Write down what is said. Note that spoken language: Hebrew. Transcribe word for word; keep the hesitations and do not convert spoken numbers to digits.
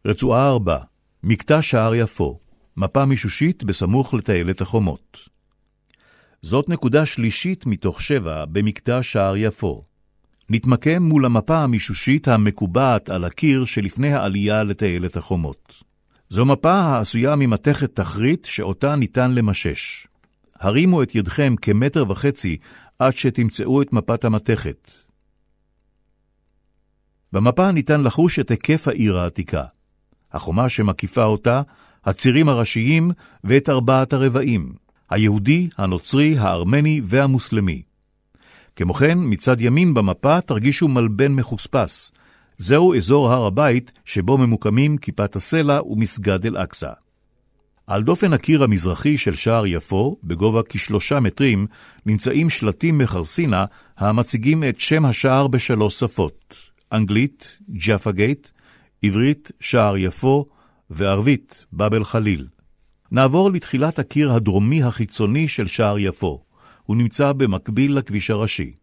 רצועה ארבע, מקטע שער יפו, מפה מישושית בסמוך לטיילת החומות. זאת נקודה שלישית מתוך שבע במקטע שער יפו. נתמקם מול המפה המישושית המקובעת על הקיר שלפני העלייה לטיילת החומות. זו מפה העשויה ממתכת תחרית שאותה ניתן למשש. הרימו את ידכם כמטר וחצי עד שתמצאו את מפת המתכת. במפה ניתן לחוש את היקף העיר העתיקה. החומה שמקיפה אותה, הצירים הראשיים ואת ארבעת הרבעים, היהודי, הנוצרי, הארמני והמוסלמי. כמו כן, מצד ימין במפה תרגישו מלבן מחוספס. זהו אזור הר הבית שבו ממוקמים כיפת הסלע ומסגד אל-אקצא. על דופן הקיר המזרחי של שער יפו, בגובה כשלושה מטרים, נמצאים שלטים מחרסינה המציגים את שם השער בשלוש שפות, אנגלית, ג'אפה גייט, עברית, שער יפו, וערבית, באב אל-חליל. נעבור לתחילת הקיר הדרומי החיצוני של שער יפו. הוא נמצא במקביל לכביש הראשי.